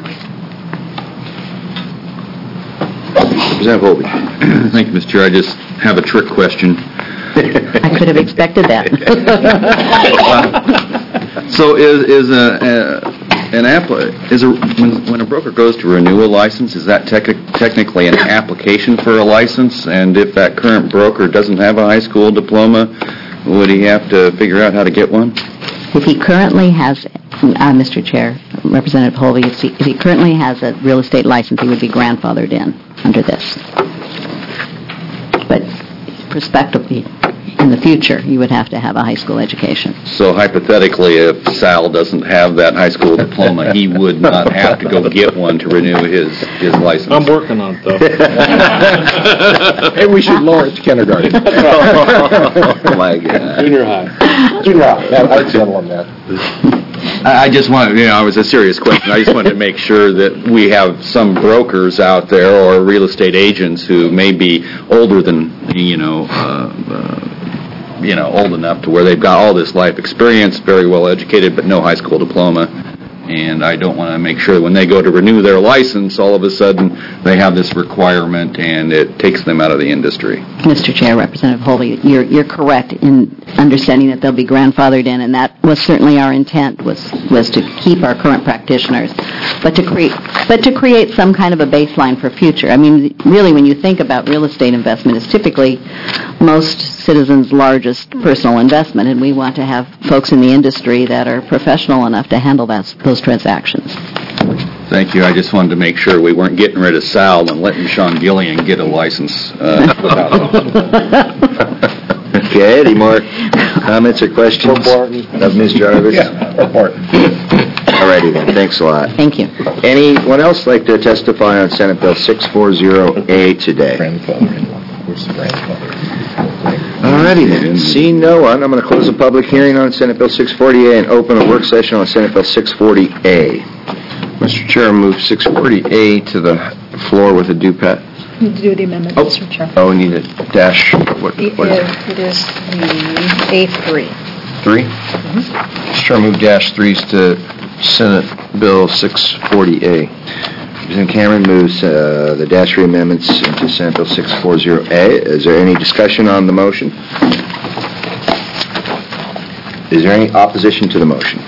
Representative Holby. Thank you, Mr. Chair. I just have a trick question. I could have expected that. So when a broker goes to renew a license, is that technically an application for a license? And if that current broker doesn't have a high school diploma, would he have to figure out how to get one? If he currently has, Mr. Chair, Representative Holby, if he currently has a real estate license, he would be grandfathered in under this. But prospectively, in the future, you would have to have a high school education. So hypothetically, if Sal doesn't have that high school diploma, he would not have to go get one to renew his license. I'm working on it, though. Maybe we should lower it to kindergarten. Oh, my God. Junior high. I'd settle on that. I just wanted, it was a serious question. I just wanted to make sure that we have some brokers out there or real estate agents who may be older than, old enough to where they've got all this life experience, very well educated, but no high school diploma. And I don't want to make sure that when they go to renew their license, all of a sudden they have this requirement and it takes them out of the industry. Mr. Chair, Representative Holby, you're correct in understanding that they'll be grandfathered in, and that was certainly our intent, was to keep our current practitioners, but to create some kind of a baseline for future. I mean, really, when you think about real estate investment, it's typically most citizens' largest personal investment, and we want to have folks in the industry that are professional enough to handle those transactions. Thank you. I just wanted to make sure we weren't getting rid of Sal and letting Sean Gillian get a license. Okay, any more comments or questions of Ms. Jarvis? Report. All righty then, thanks a lot. Thank you. Anyone else like to testify on Senate Bill 640A today? Grandfather-in-law. Where's the grandfather? All righty then, seeing no one, I'm going to close the public hearing on Senate Bill 640A and open a work session on Senate Bill 640A. Mr. Chair, move 640A to the floor with a due pass. Need to do the amendment, Mr. Chair. Oh, we need a dash. What is it? It is the A3. 3? Mr. Chair, move dash 3s to Senate Bill 640A. Representative Cameron moves the dash 3 amendments into Senate Bill 640A. Is there any discussion on the motion? Is there any opposition to the motion?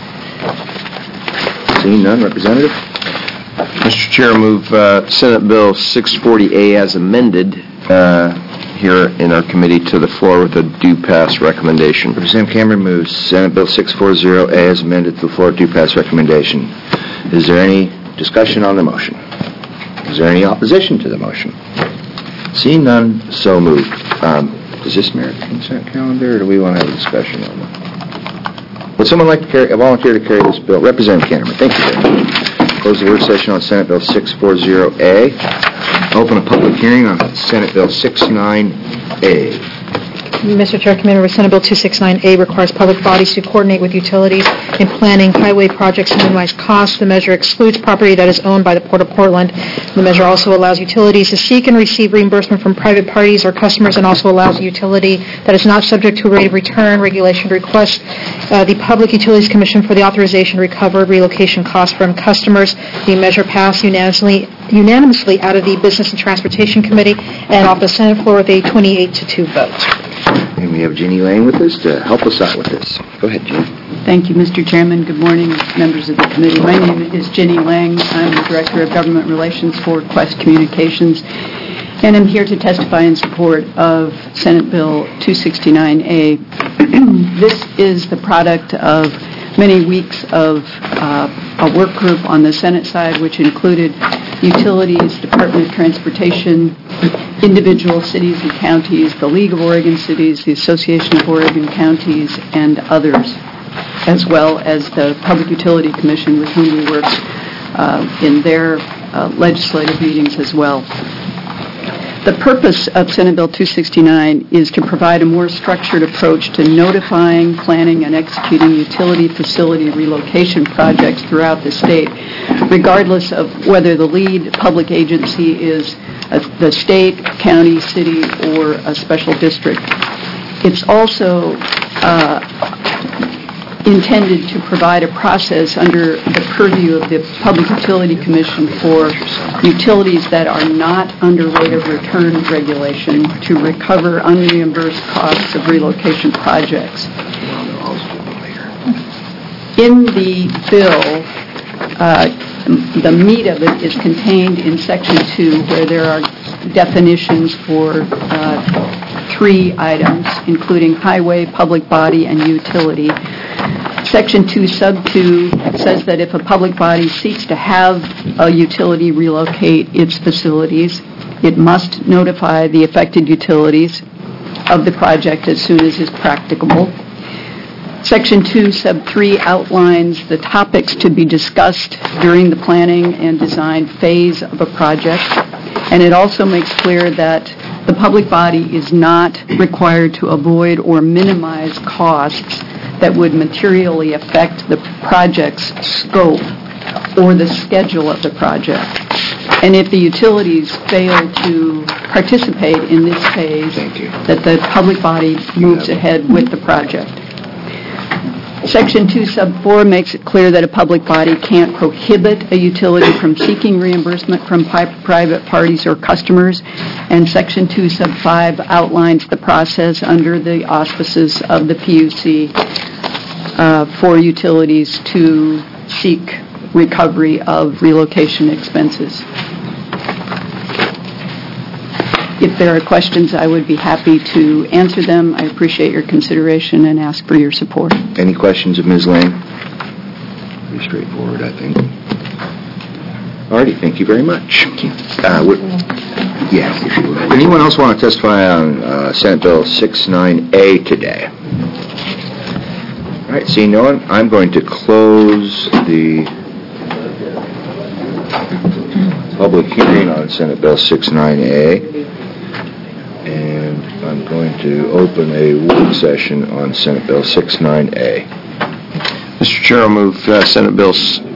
Seeing none, Representative? Mr. Chair, move Senate Bill 640A as amended here in our committee to the floor with a due pass recommendation. Representative Cameron moves Senate Bill 640A as amended to the floor with due pass recommendation. Is there any discussion on the motion? Is there any opposition to the motion? Seeing none, so moved. Does this merit the consent calendar, or do we want to have a discussion on that? Would someone like to volunteer to carry this bill? Representative Cameron, thank you very much. Close the work session on Senate Bill 640A. Open a public hearing on Senate Bill 69A. Mr. Chair, Committee Member Senate Bill 269A requires public bodies to coordinate with utilities in planning highway projects to minimize costs. The measure excludes property that is owned by the Port of Portland. The measure also allows utilities to seek and receive reimbursement from private parties or customers, and also allows a utility that is not subject to a rate of return regulation to request the Public Utilities Commission for the authorization to recover relocation costs from customers. The measure passed unanimously out of the Business and Transportation Committee and off the Senate floor with a 28-2 vote. And we have Jeannie Lang with us to help us out with this. Go ahead, Jeannie. Thank you, Mr. Chairman. Good morning, members of the committee. My name is Jenny Lang. I'm the Director of Government Relations for Quest Communications, and I'm here to testify in support of Senate Bill 269A. This is the product of many weeks of a work group on the Senate side, which included utilities, Department of Transportation, individual cities and counties, the League of Oregon Cities, the Association of Oregon Counties, and others, as well as the Public Utility Commission, with whom we work in their legislative meetings as well. The purpose of Senate Bill 269 is to provide a more structured approach to notifying, planning, and executing utility facility relocation projects throughout the state, regardless of whether the lead public agency is the state, county, city, or a special district. It's also intended to provide a process under the purview of the Public Utility Commission for utilities that are not under rate of return regulation to recover unreimbursed costs of relocation projects. In the bill, the meat of it is contained in Section 2, where there are definitions for 3 items, including highway, public body, and utility. Section 2, Sub 2 says that if a public body seeks to have a utility relocate its facilities, it must notify the affected utilities of the project as soon as is practicable. Section 2, Sub 3 outlines the topics to be discussed during the planning and design phase of a project, and it also makes clear that the public body is not required to avoid or minimize costs that would materially affect the project's scope or the schedule of the project. And if the utilities fail to participate in this phase, that the public body moves ahead with the project. Section 2, Sub 4 makes it clear that a public body can't prohibit a utility from seeking reimbursement from private parties or customers, and Section 2, Sub 5 outlines the process under the auspices of the PUC for utilities to seek recovery of relocation expenses. If there are questions, I would be happy to answer them. I appreciate your consideration and ask for your support. Any questions of Ms. Lang? Pretty straightforward, I think. All righty, thank you very much. Yes, if you would. Anyone else want to testify on Senate Bill 69A today? All right, seeing no one, I'm going to close the public hearing on Senate Bill 69A. And I'm going to open a work session on Senate Bill 69A. Mr. Chair, I'll move Senate Bill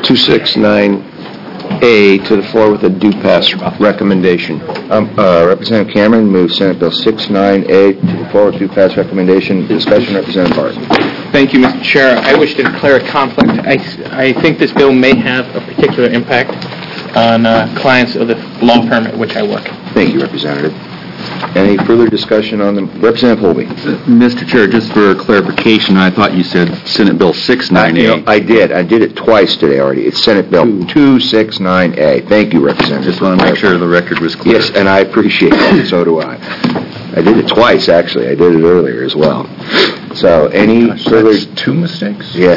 269A to the floor with a due pass recommendation. Representative Cameron moves Senate Bill 69A to the floor with due pass recommendation. Discussion, Representative Barton. Thank you, Mr. Chair. I wish to declare a conflict. I think this bill may have a particular impact on clients of the law firm at which I work. Thank you, Representative. Any further discussion on the... Representative Holby. Mr. Chair, just for clarification, I thought you said Senate Bill 69A. I did it twice today already. It's Senate Bill 269A. Thank you, Representative. Just want to make sure the record was clear. Yes, and I appreciate that. So do I. I did it twice, actually. I did it earlier as well. So, any further... That's 2 mistakes? Yeah.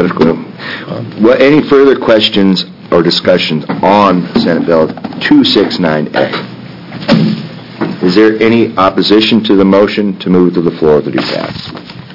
Any further questions or discussions on Senate Bill 269A? Is there any opposition to the motion to move to the floor of the due pass?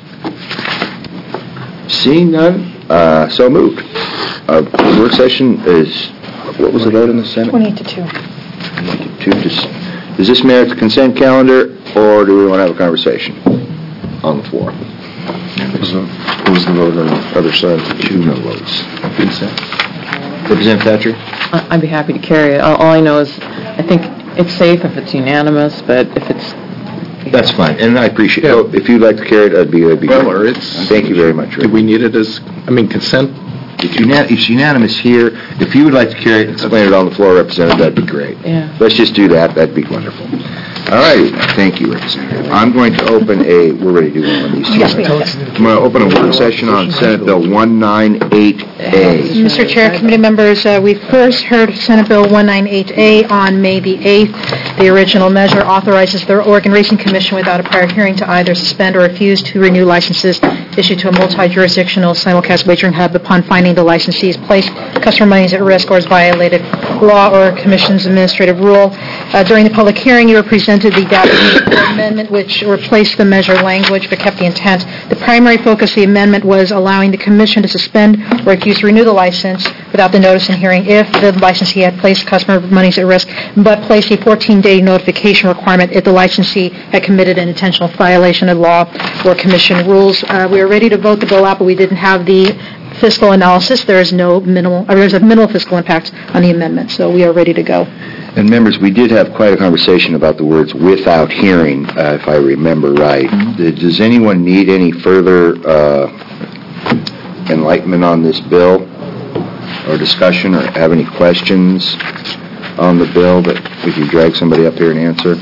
Seeing none, so moved. Our work session is, what was the vote in the Senate? 28-2. 28-2. Does this merit the consent calendar, or do we want to have a conversation? on the floor. What was the vote on the other side? 2 no votes. Representative Thatcher? I'd be happy to carry it. All I know is, I think it's safe if it's unanimous, but if it's... That's fine, and I appreciate it. If you'd like to carry it, that'd be great. Well, or it's... Thank you very much, Rick. Do we need it as, consent? It's unanimous here. If you would like to carry it and explain it on the floor, Representative, that'd be great. Yeah. Let's just do that. That'd be wonderful. All right. Thank you, Representative. I'm going to open we're ready to do one of these. Yes, we are. I'm going to open a work session on Senate Bill 198A. Mr. Chair, committee members, we first heard Senate Bill 198A on May the 8th. The original measure authorizes the Oregon Racing Commission without a prior hearing to either suspend or refuse to renew licenses issued to a multi-jurisdictional simulcast wagering hub upon finding the licensees placed customer monies at risk or has violated law or commission's administrative rule. During the public hearing, you were presented the adopted amendment, which replaced the measure language but kept the intent. The primary focus of the amendment was allowing the commission to suspend or refuse to renew the license without the notice and hearing if the licensee had placed customer monies at risk, but placed a 14-day notification requirement if the licensee had committed an intentional violation of law or commission rules. We were ready to vote the bill out, but we didn't have the fiscal analysis. There's a minimal fiscal impact on the amendment, so we are ready to go. And members, we did have quite a conversation about the words "without hearing," if I remember right. Does anyone need any further enlightenment on this bill or discussion, or have any questions on the bill that we can drag somebody up here and answer?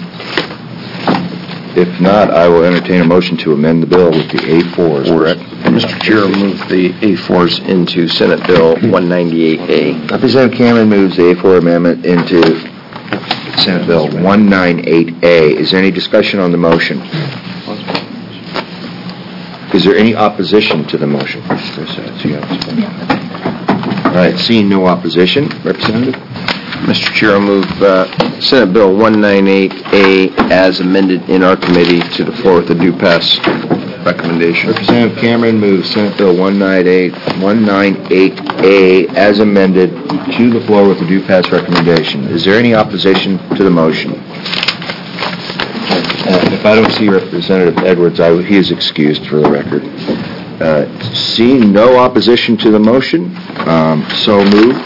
If not, I will entertain a motion to amend the bill with the A4s, correct? Mr. Chair, move the A4s into Senate Bill 198A. Representative Cameron moves the A4 amendment into Senate Bill 198A. Is there any discussion on the motion? Is there any opposition to the motion? All right, seeing no opposition, Representative? Mr. Chair, I move Senate Bill 198A as amended in our committee to the floor with a due pass recommendation. Representative Cameron moves Senate Bill 198A as amended to the floor with a due pass recommendation. Is there any opposition to the motion? If I don't see Representative Edwards, he is excused for the record. Seeing no opposition to the motion, so moved.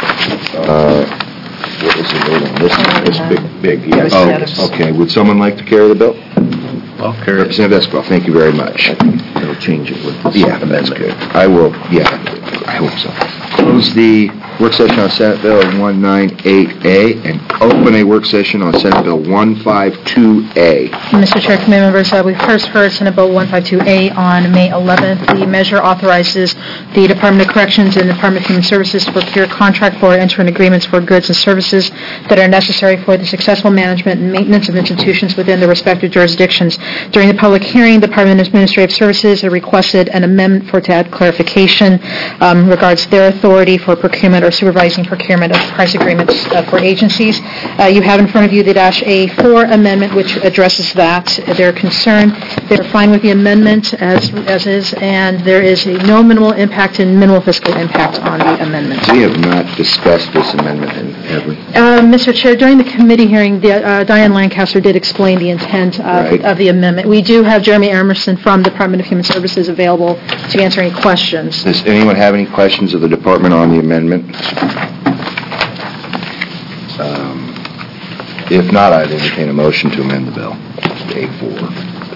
What was the vote on this? This big. Yes. Oh, okay. Would someone like to carry the bill? I'll carry it. Representative Esquivel, thank you very much. It'll change it with this amendment. That's good. I will, I hope so. Close the work session on Senate Bill 198A and open a work session on Senate Bill 152A. Mr. Chair, committee members, we first heard Senate Bill 152A on May 11th. The measure authorizes the Department of Corrections and the Department of Human Services to procure contract for and enter in agreements for goods and services that are necessary for the successful management and maintenance of institutions within their respective jurisdictions. During the public hearing, the Department of Administrative Services requested an amendment to add clarification regards their authority for procurement or supervising procurement of price agreements for agencies. You have in front of you the -A4 amendment, which addresses that. They're concerned. They're fine with the amendment as is, and there is no minimal impact and minimal fiscal impact on the amendment. We have not discussed this amendment, have we? Mr. Chair, during the committee hearing, Diane Lancaster did explain the intent of the amendment. We do have Jeremy Emerson from the Department of Human Services available to answer any questions. Does anyone have any questions of the department on the amendment? If not, I'd entertain a motion to amend the bill. A4.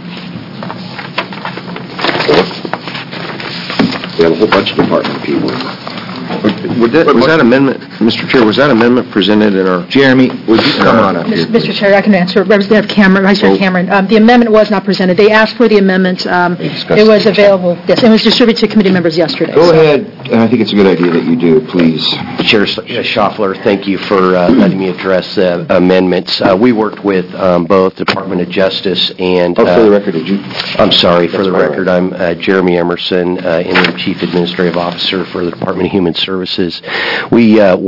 We have a whole bunch of department people. Was that amendment, Mr. Chair, was that amendment presented in our... Jeremy, would you come on up here, Mr. Chair, I can answer. Representative Cameron, Vice Chair Cameron, the amendment was not presented. They asked for the amendment. It was available. Yes, it was distributed to committee members yesterday. Go ahead, and I think it's a good idea that you do, please. Chair Schaffler, thank you for letting me address the amendments. We worked with both Department of Justice and... for the record, did you? I'm sorry, for the record, I'm Jeremy Emerson, Interim Chief Administrative Officer for the Department of Human Services. We worked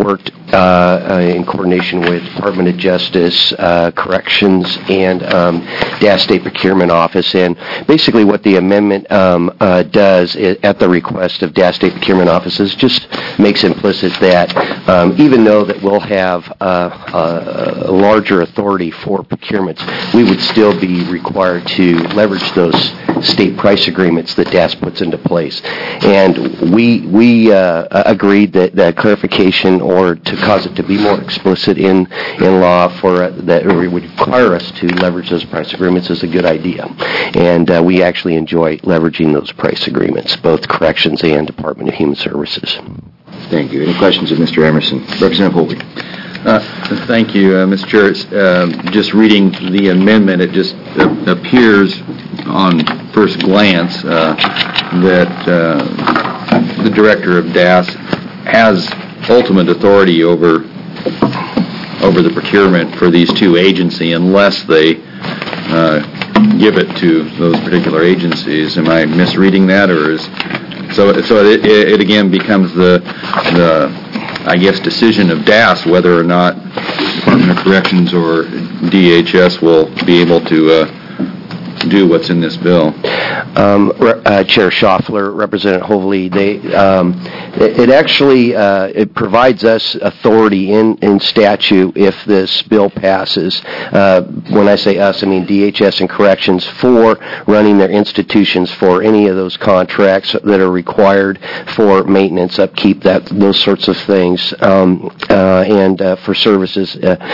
in coordination with Department of Justice, Corrections, and DAS State Procurement Office. And basically what the amendment does at the request of DAS State Procurement Office is just makes implicit that even though that we'll have a larger authority for procurements, we would still be required to leverage those state price agreements that DAS puts into place. And we agreed that clarification or to cause it to be more explicit in law for that would require us to leverage those price agreements is a good idea. And we actually enjoy leveraging those price agreements, both Corrections and Department of Human Services. Thank you. Any questions of Mr. Emerson? Representative Holby. Thank you, Mr. Chair. Just reading the amendment, it just appears on first glance that the director of DAS has ultimate authority over the procurement for these two agencies unless they give it to those particular agencies. Am I misreading that, or is so it again becomes the I guess decision of DAS whether or not Department of Corrections or DHS will be able to do what's in this bill? Chair Schaffler, Representative Hovely, it actually it provides us authority in statute if this bill passes. When I say us, I mean DHS and Corrections for running their institutions for any of those contracts that are required for maintenance, upkeep, those sorts of things, and for services.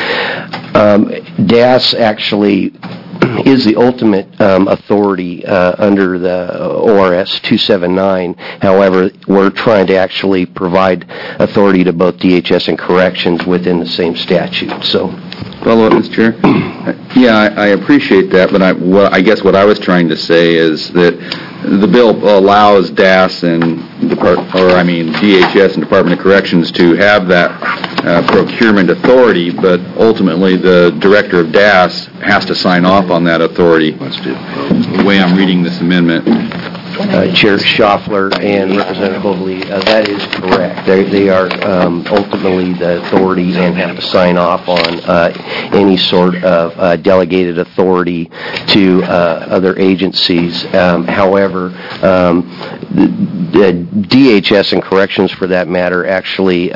DAS actually is the ultimate authority under the ORS 279. However, we're trying to actually provide authority to both DHS and Corrections within the same statute. So, follow up, Mr. Chair. Yeah, I appreciate that, but I guess what I was trying to say is that the bill allows DAS and DHS and Department of Corrections to have that procurement authority, but ultimately the director of DAS has to sign off on that authority. The way I'm reading this amendment. Chair Schaffler and Representative Hovely, that is correct. They are ultimately the authority and have to sign off on any sort of delegated authority to other agencies. However, the DHS and Corrections, for that matter, actually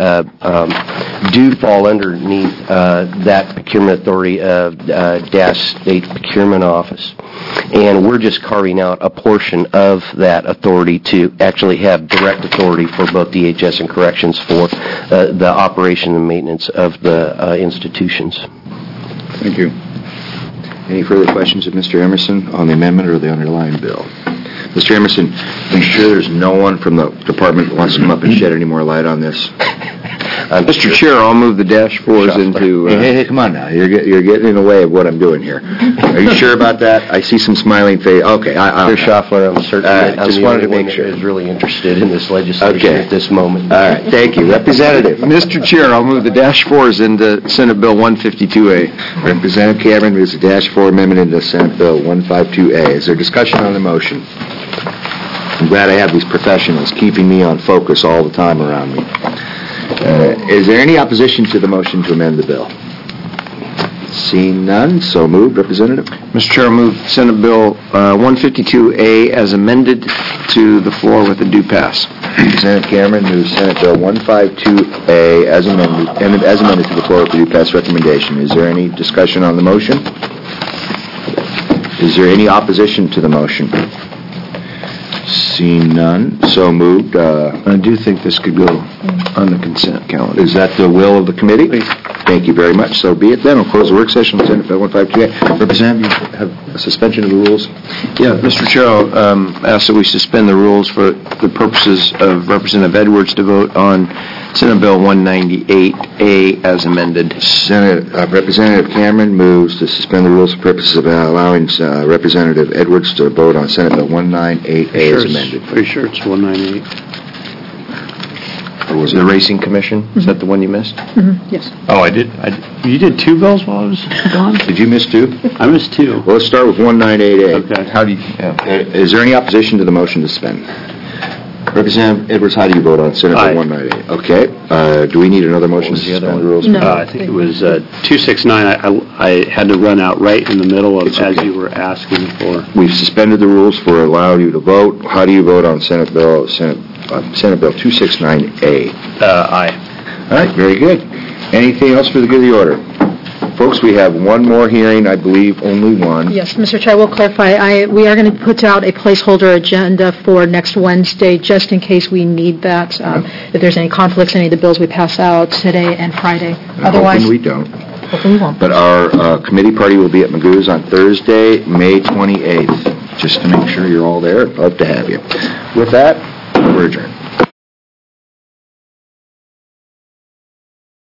do fall underneath that procurement authority of DAS State Procurement Office. And we're just carving out a portion of that authority to actually have direct authority for both DHS and Corrections for the operation and maintenance of the institutions. Thank you. Any further questions of Mr. Emerson on the amendment or the underlying bill? Mr. Emerson, I'm sure there's no one from the department that wants to come up and shed any more light on this. Mr. Chair, I'll move the -4s into... Hey, come on now. You're getting in the way of what I'm doing here. Are you sure about that? I see some smiling face. Okay. Mr. Schaffler, I'm certain that I'm the only one that is really interested in this legislation at this moment. All right. Thank you. Representative. Mr. Chair, I'll move the -4s into Senate Bill 152A. Representative Cameron moves the -4 amendment into Senate Bill 152A. Is there discussion on the motion? I'm glad I have these professionals keeping me on focus all the time around me. Is there any opposition to the motion to amend the bill? Seeing none, so moved. Representative? Mr. Chair, I move Senate Bill 152A as amended to the floor with a due pass. Representative Cameron moves Senate Bill 152A as amended to the floor with a due pass recommendation. Is there any discussion on the motion? Is there any opposition to the motion? Seeing none, so moved. I do think this could go on the consent calendar. Is that the will of the committee? Please. Thank you very much. So be it then. We'll close the work session on Senate Bill 152A. Representative, you have a suspension of the rules? Yeah, Mr. Chair, I'll ask that we suspend the rules for the purposes of Representative Edwards to vote on Senate Bill 198A as amended. Representative Cameron moves to suspend the rules for purposes of allowing Representative Edwards to vote on Senate Bill 198A as amended. Are you sure it's 198? Or was The Racing Commission, is that the one you missed? Yes. Oh, I did. You did two bills while I was gone? Did you miss two? I missed two. Well, let's start with 198A. Okay. Is there any opposition to the motion to suspend? Representative Edwards, how do you vote on Senate Bill 198? Okay. Do we need another motion to suspend the rules? No. I think it was 269. I had to run out right in the middle of as you were asking for. We've suspended the rules for allowing you to vote. How do you vote on Senate Bill 269A? Aye. All right, very good. Anything else for the good of the order? Folks, we have one more hearing, I believe only one. Yes, Mr. Chair, I will clarify. We are going to put out a placeholder agenda for next Wednesday, just in case we need that, if there's any conflicts, any of the bills we pass out today and Friday. Otherwise, Hoping we don't. hopefully we won't. But our committee party will be at Magoo's on Thursday, May 28th, just to make sure you're all there. Love to have you. With that, we're adjourned.